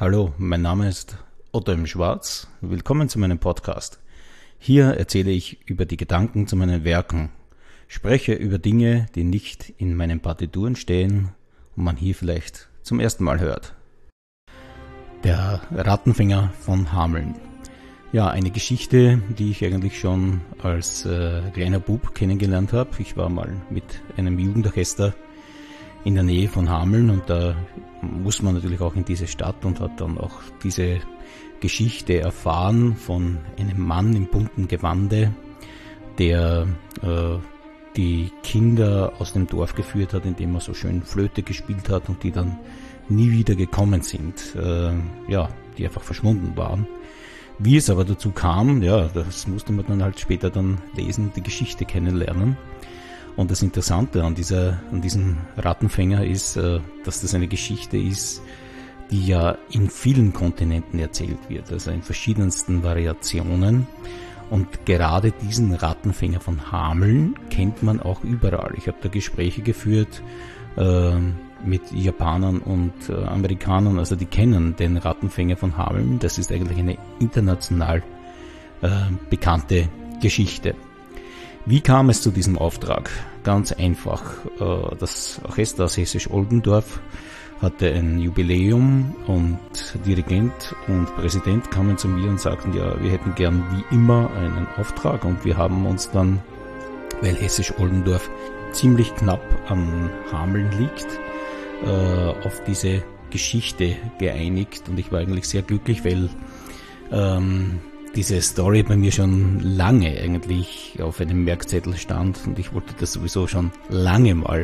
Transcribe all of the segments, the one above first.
Hallo, mein Name ist Otto M. Schwarz. Willkommen zu meinem Podcast. Hier erzähle ich über die Gedanken zu meinen Werken, spreche über Dinge, die nicht in meinen Partituren stehen und man hier vielleicht zum ersten Mal hört. Der Rattenfänger von Hameln. Ja, eine Geschichte, die ich eigentlich schon als kleiner Bub kennengelernt habe. Ich war mal mit einem Jugendorchester in der Nähe von Hameln und da muss man natürlich auch in diese Stadt und hat dann auch diese Geschichte erfahren von einem Mann im bunten Gewande, der die Kinder aus dem Dorf geführt hat, indem er so schön Flöte gespielt hat und die dann nie wieder gekommen sind, die einfach verschwunden waren. Wie es aber dazu kam, das musste man dann halt später dann lesen, die Geschichte kennenlernen. Und das Interessante an diesem Rattenfänger ist, dass das eine Geschichte ist, die ja in vielen Kontinenten erzählt wird, also in verschiedensten Variationen. Und gerade diesen Rattenfänger von Hameln kennt man auch überall. Ich habe da Gespräche geführt mit Japanern und Amerikanern, also die kennen den Rattenfänger von Hameln. Das ist eigentlich eine international bekannte Geschichte. Wie kam es zu diesem Auftrag? Ganz einfach. Das Orchester aus Hessisch-Oldendorf hatte ein Jubiläum und Dirigent und Präsident kamen zu mir und sagten, ja, wir hätten gern wie immer einen Auftrag, und wir haben uns dann, weil Hessisch-Oldendorf ziemlich knapp an Hameln liegt, auf diese Geschichte geeinigt, und ich war eigentlich sehr glücklich, weil diese Story bei mir schon lange eigentlich auf einem Merkzettel stand und ich wollte das sowieso schon lange mal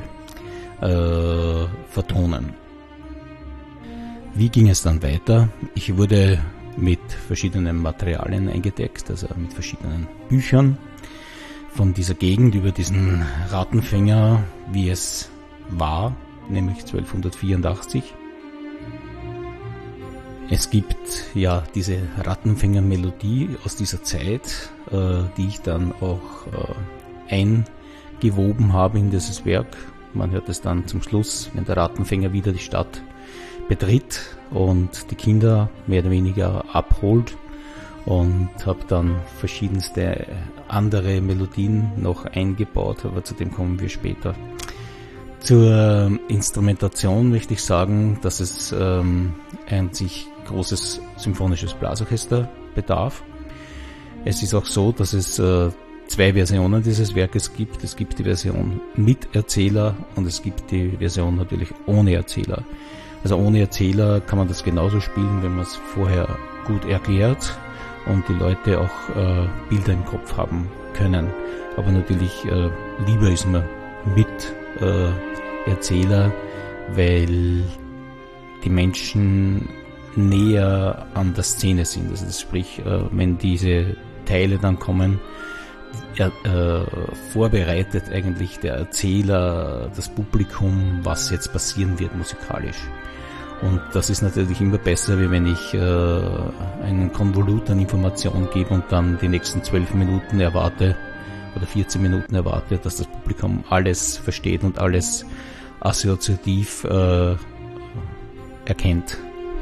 vertonen. Wie ging es dann weiter? Ich wurde mit verschiedenen Materialien eingedeckt, also mit verschiedenen Büchern von dieser Gegend über diesen Rattenfänger, wie es war, nämlich 1284. Es gibt ja diese Rattenfänger-Melodie aus dieser Zeit, die ich dann auch eingewoben habe in dieses Werk. Man hört es dann zum Schluss, wenn der Rattenfänger wieder die Stadt betritt und die Kinder mehr oder weniger abholt, und habe dann verschiedenste andere Melodien noch eingebaut, aber zu dem kommen wir später. Zur Instrumentation möchte ich sagen, dass es ein sich großes symphonisches Blasorchester bedarf. Es ist auch so, dass es zwei Versionen dieses Werkes gibt. Es gibt die Version mit Erzähler und es gibt die Version natürlich ohne Erzähler. Also ohne Erzähler kann man das genauso spielen, wenn man es vorher gut erklärt und die Leute auch Bilder im Kopf haben können. Aber natürlich lieber ist man mit Erzähler, weil die Menschen näher an der Szene sind. Also sprich, wenn diese Teile dann kommen, vorbereitet eigentlich der Erzähler das Publikum, was jetzt passieren wird musikalisch. Und das ist natürlich immer besser, wie wenn ich einen Konvolut an Informationen gebe und dann die nächsten 12 Minuten erwarte oder 14 Minuten erwarte, dass das Publikum alles versteht und alles assoziativ erkennt.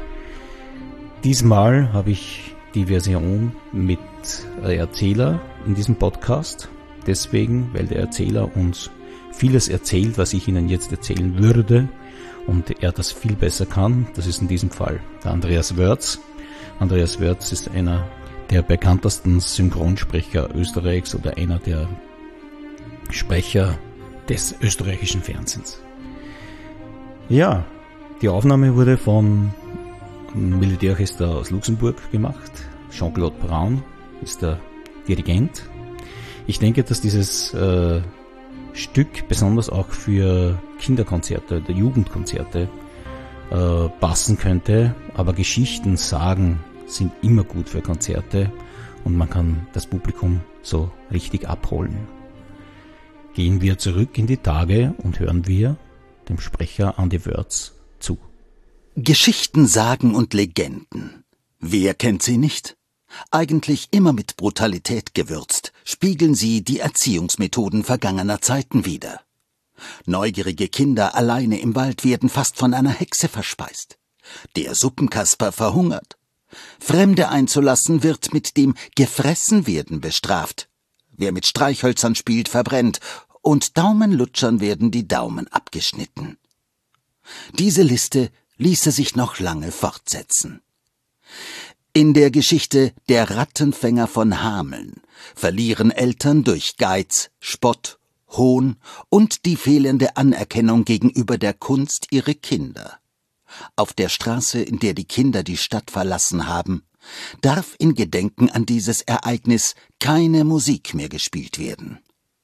Diesmal habe ich die Version mit Erzähler in diesem Podcast, deswegen, weil der Erzähler uns vieles erzählt, was ich Ihnen jetzt erzählen würde, und er das viel besser kann. Das ist in diesem Fall der Andreas Wörz. Andreas Wörz ist einer der bekanntesten Synchronsprecher Österreichs oder einer der Sprecher des österreichischen Fernsehens. Ja, die Aufnahme wurde vom Militärorchester aus Luxemburg gemacht. Jean-Claude Braun ist der Dirigent. Ich denke, dass dieses Stück besonders auch für Kinderkonzerte oder Jugendkonzerte passen könnte, aber Geschichten sagen sind immer gut für Konzerte und man kann das Publikum so richtig abholen. Gehen wir zurück in die Tage und hören wir dem Sprecher Andi Wörz zu. Geschichten, Sagen und Legenden. Wer kennt sie nicht? Eigentlich immer mit Brutalität gewürzt, spiegeln sie die Erziehungsmethoden vergangener Zeiten wider. Neugierige Kinder alleine im Wald werden fast von einer Hexe verspeist. Der Suppenkasper verhungert. Fremde einzulassen wird mit dem Gefressenwerden bestraft. Wer mit Streichhölzern spielt, verbrennt, und Daumenlutschern werden die Daumen abgeschnitten. Diese Liste ließe sich noch lange fortsetzen. In der Geschichte Der Rattenfänger von Hameln verlieren Eltern durch Geiz, Spott, Hohn und die fehlende Anerkennung gegenüber der Kunst ihre Kinder. Auf der Straße, in der die Kinder die Stadt verlassen haben, darf in Gedenken an dieses Ereignis keine Musik mehr gespielt werden.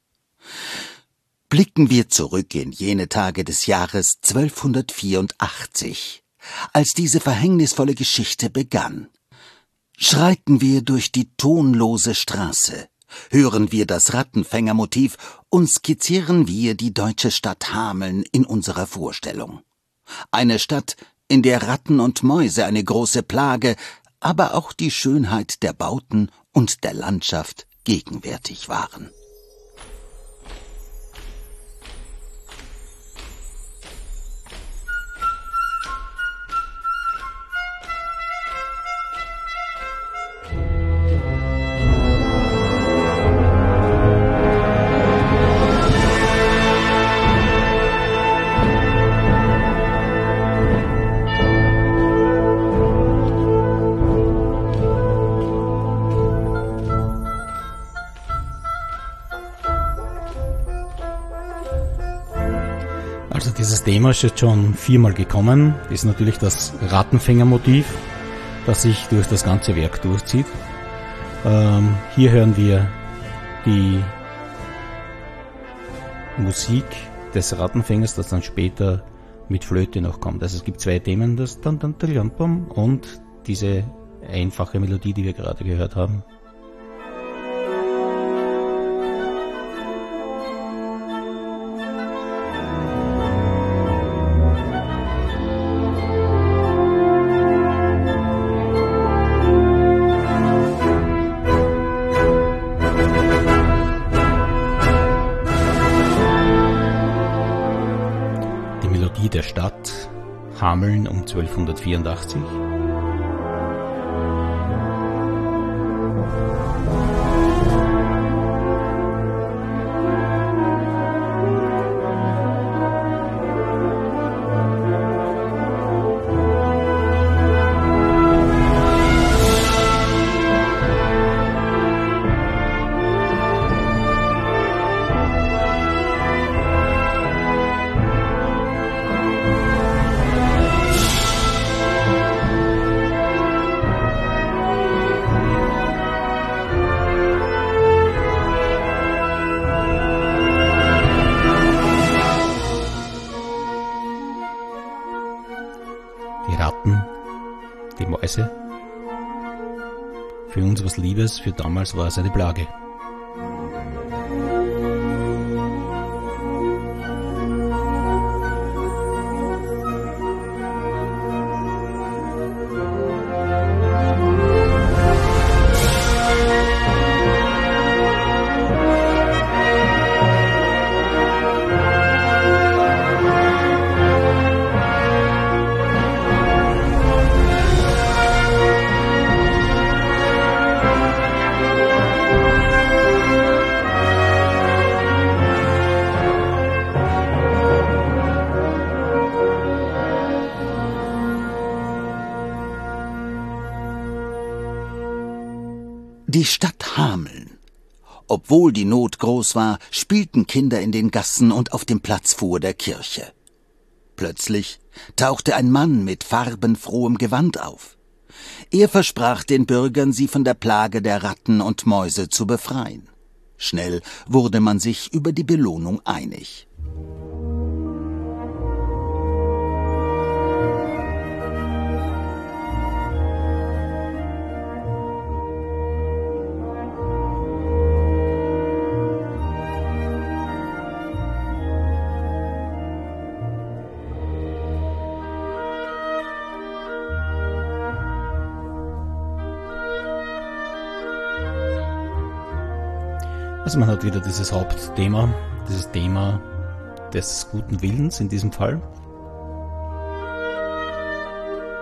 Blicken wir zurück in jene Tage des Jahres 1284, als diese verhängnisvolle Geschichte begann. Schreiten wir durch die tonlose Straße, hören wir das Rattenfängermotiv und skizzieren wir die deutsche Stadt Hameln in unserer Vorstellung. Eine Stadt, in der Ratten und Mäuse eine große Plage, aber auch die Schönheit der Bauten und der Landschaft gegenwärtig waren. Also dieses Thema ist jetzt schon 4-mal gekommen, ist natürlich das Rattenfängermotiv, das sich durch das ganze Werk durchzieht. Hier hören wir die Musik des Rattenfängers, das dann später mit Flöte noch kommt. Also es gibt 2 Themen, das und diese einfache Melodie, die wir gerade gehört haben. Der Stadt Hameln um 1284. Die Ratten, die Mäuse. Für uns was Liebes, für damals war es eine Plage. Die Stadt Hameln. Obwohl die Not groß war, spielten Kinder in den Gassen und auf dem Platz vor der Kirche. Plötzlich tauchte ein Mann mit farbenfrohem Gewand auf. Er versprach den Bürgern, sie von der Plage der Ratten und Mäuse zu befreien. Schnell wurde man sich über die Belohnung einig. Also man hat wieder dieses Hauptthema, dieses Thema des guten Willens in diesem Fall.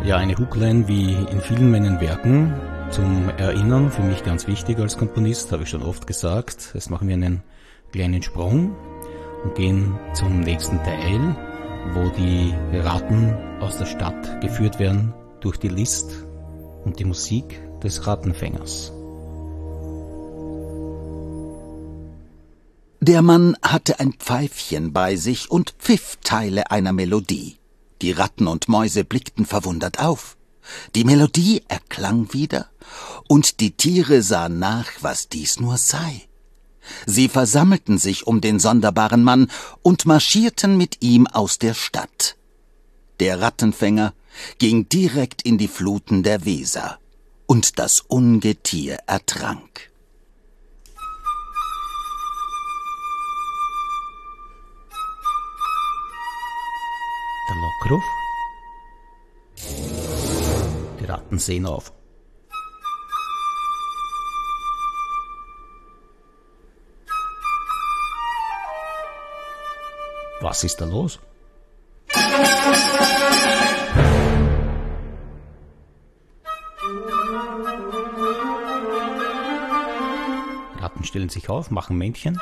Ja, eine Hookline wie in vielen meinen Werken zum Erinnern, für mich ganz wichtig als Komponist, habe ich schon oft gesagt. Jetzt machen wir einen kleinen Sprung und gehen zum nächsten Teil, wo die Ratten aus der Stadt geführt werden durch die List und die Musik des Rattenfängers. Der Mann hatte ein Pfeifchen bei sich und pfiff Teile einer Melodie. Die Ratten und Mäuse blickten verwundert auf. Die Melodie erklang wieder, und die Tiere sahen nach, was dies nur sei. Sie versammelten sich um den sonderbaren Mann und marschierten mit ihm aus der Stadt. Der Rattenfänger ging direkt in die Fluten der Weser, und das Ungetier ertrank. Der Lockruf. Die Ratten sehen auf. Was ist da los? Ratten stellen sich auf, machen Männchen,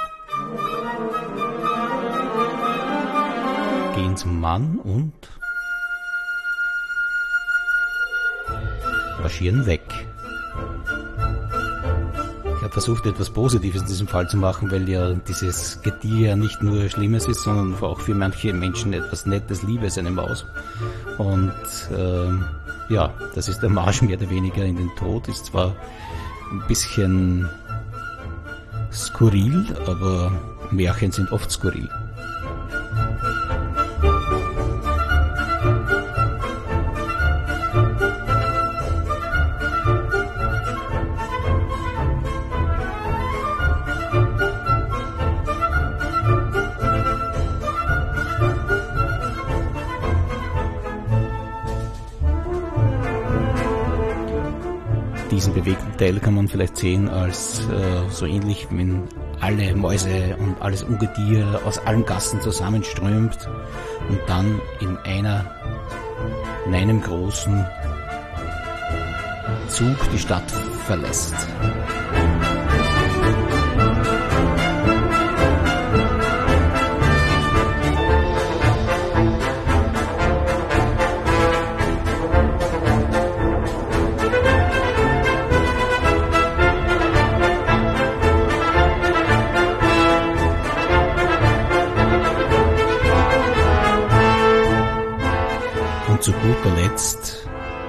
gehen zum Mann und marschieren weg. Ich habe versucht, etwas Positives in diesem Fall zu machen, weil ja dieses Getier ja nicht nur Schlimmes ist, sondern auch für manche Menschen etwas Nettes, Liebes, eine Maus. Und ja, das ist der Marsch mehr oder weniger in den Tod. Ist zwar ein bisschen skurril, aber Märchen sind oft skurril. Diesen bewegten Teil kann man vielleicht sehen als so ähnlich, wenn alle Mäuse und alles Ungetier aus allen Gassen zusammenströmt und dann in einem großen Zug die Stadt verlässt. Und zu guter Letzt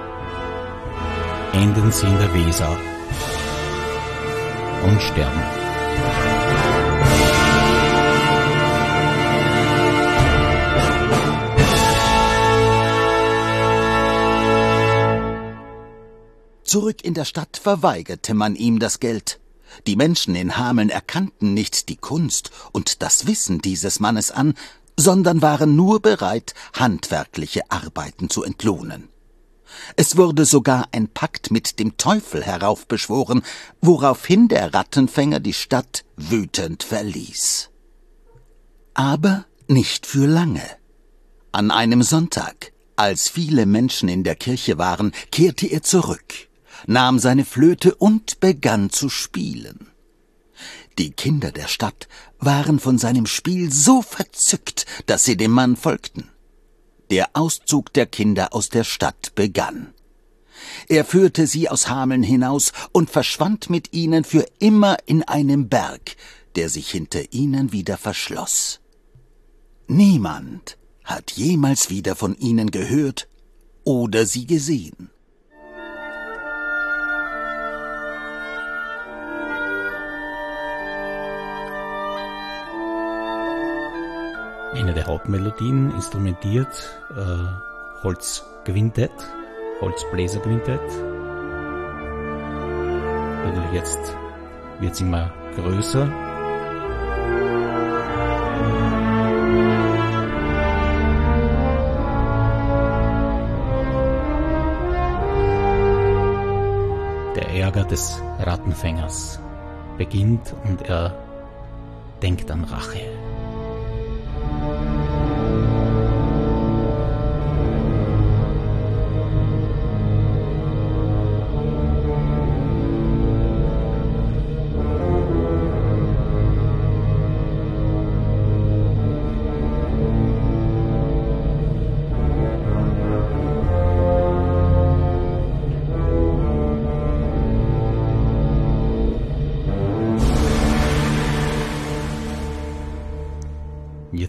enden sie in der Weser und sterben. Zurück in der Stadt verweigerte man ihm das Geld. Die Menschen in Hameln erkannten nicht die Kunst und das Wissen dieses Mannes an, sondern waren nur bereit, handwerkliche Arbeiten zu entlohnen. Es wurde sogar ein Pakt mit dem Teufel heraufbeschworen, woraufhin der Rattenfänger die Stadt wütend verließ. Aber nicht für lange. An einem Sonntag, als viele Menschen in der Kirche waren, kehrte er zurück, nahm seine Flöte und begann zu spielen. Die Kinder der Stadt waren von seinem Spiel so verzückt, dass sie dem Mann folgten. Der Auszug der Kinder aus der Stadt begann. Er führte sie aus Hameln hinaus und verschwand mit ihnen für immer in einem Berg, der sich hinter ihnen wieder verschloss. Niemand hat jemals wieder von ihnen gehört oder sie gesehen. Eine der Hauptmelodien instrumentiert Holzquintett, Holzbläserquintett. Natürlich jetzt wird es immer größer. Der Ärger des Rattenfängers beginnt und er denkt an Rache.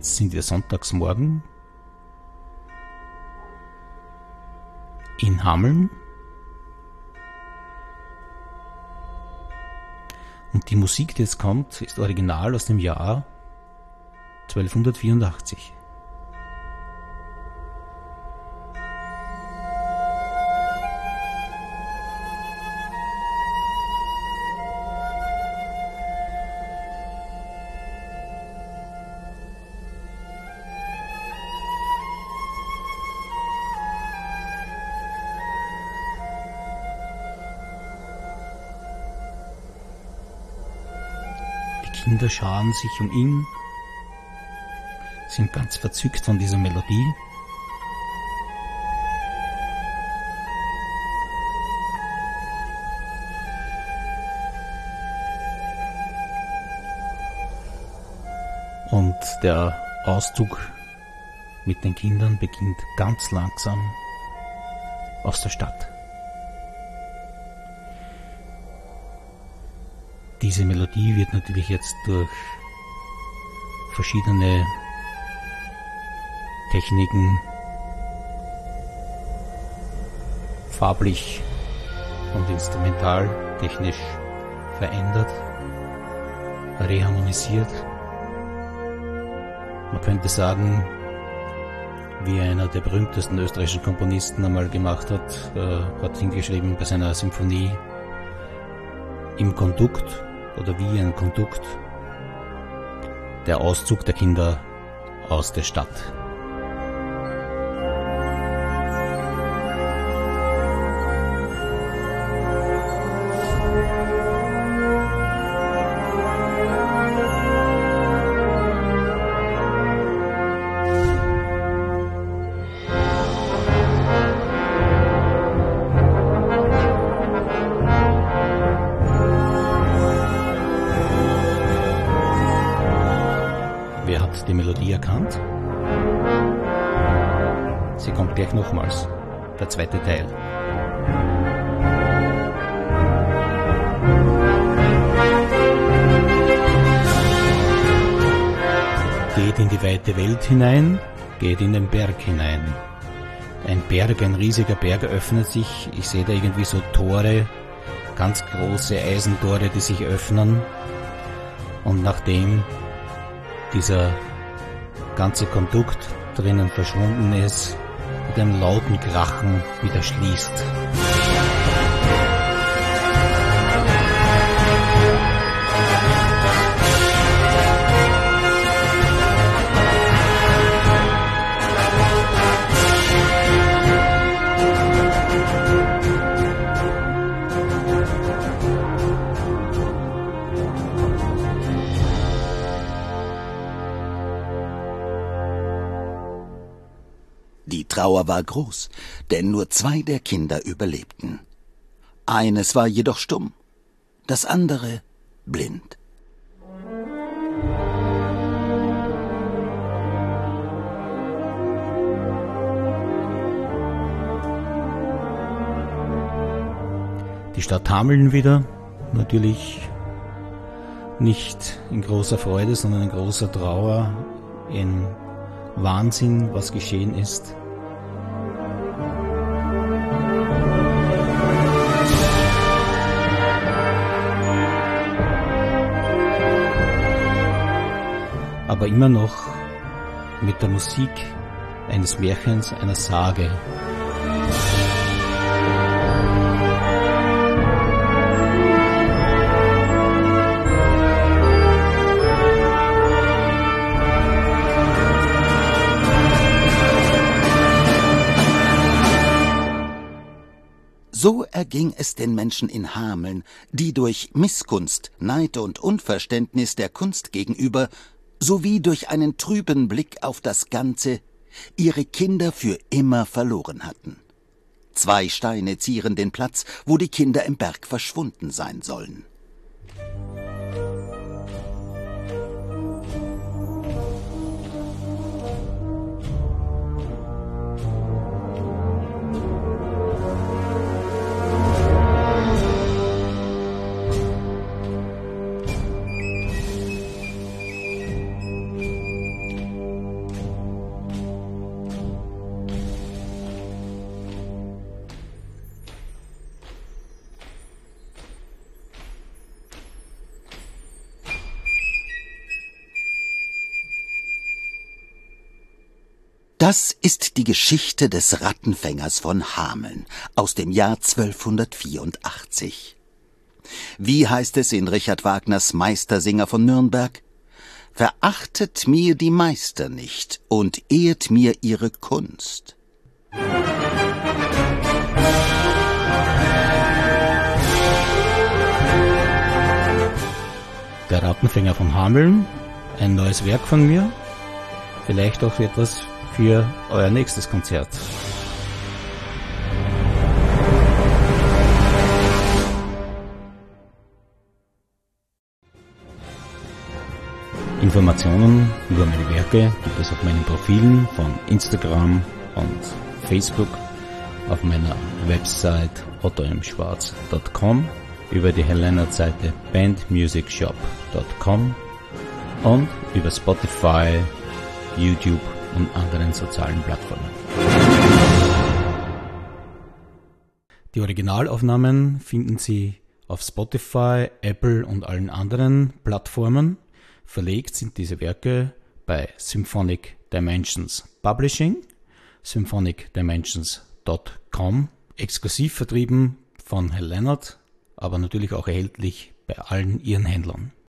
Jetzt sind wir Sonntagsmorgen in Hameln und die Musik, die jetzt kommt, ist original aus dem Jahr 1284. Kinder scharen sich um ihn, sind ganz verzückt von dieser Melodie. Und der Auszug mit den Kindern beginnt ganz langsam aus der Stadt. Diese Melodie wird natürlich jetzt durch verschiedene Techniken farblich und instrumental technisch verändert, reharmonisiert. Man könnte sagen, wie einer der berühmtesten österreichischen Komponisten einmal gemacht hat hingeschrieben bei seiner Symphonie: im Kondukt oder wie ein Kondukt, der Auszug der Kinder aus der Stadt. Wer hat die Melodie erkannt? Sie kommt gleich nochmals, der zweite Teil. Geht in die weite Welt hinein, geht in den Berg hinein. Ein Berg, ein riesiger Berg öffnet sich. Ich sehe da irgendwie so Tore, ganz große Eisentore, die sich öffnen. Und nachdem dieser ganze Kondukt drinnen verschwunden ist, mit einem lauten Krachen wieder schließt. Die Trauer war groß, denn nur 2 der Kinder überlebten. Eines war jedoch stumm, das andere blind. Die Stadt Hameln wieder, natürlich nicht in großer Freude, sondern in großer Trauer, in Wahnsinn, was geschehen ist. Aber immer noch mit der Musik eines Märchens, einer Sage. So erging es den Menschen in Hameln, die durch Missgunst, Neid und Unverständnis der Kunst gegenüber sowie durch einen trüben Blick auf das Ganze ihre Kinder für immer verloren hatten. 2 Steine zieren den Platz, wo die Kinder im Berg verschwunden sein sollen. Das ist die Geschichte des Rattenfängers von Hameln aus dem Jahr 1284. Wie heißt es in Richard Wagners Meistersinger von Nürnberg? Verachtet mir die Meister nicht und ehrt mir ihre Kunst. Der Rattenfänger von Hameln, ein neues Werk von mir, vielleicht auch etwas für euer nächstes Konzert. Informationen über meine Werke gibt es auf meinen Profilen von Instagram und Facebook, auf meiner Website ottomschwarz.com, über die Hellennert-Seite bandmusicshop.com und über Spotify, YouTube und anderen sozialen Plattformen. Die Originalaufnahmen finden Sie auf Spotify, Apple und allen anderen Plattformen. Verlegt sind diese Werke bei Symphonic Dimensions Publishing, symphonicdimensions.com, exklusiv vertrieben von Hellennert, aber natürlich auch erhältlich bei allen Ihren Händlern.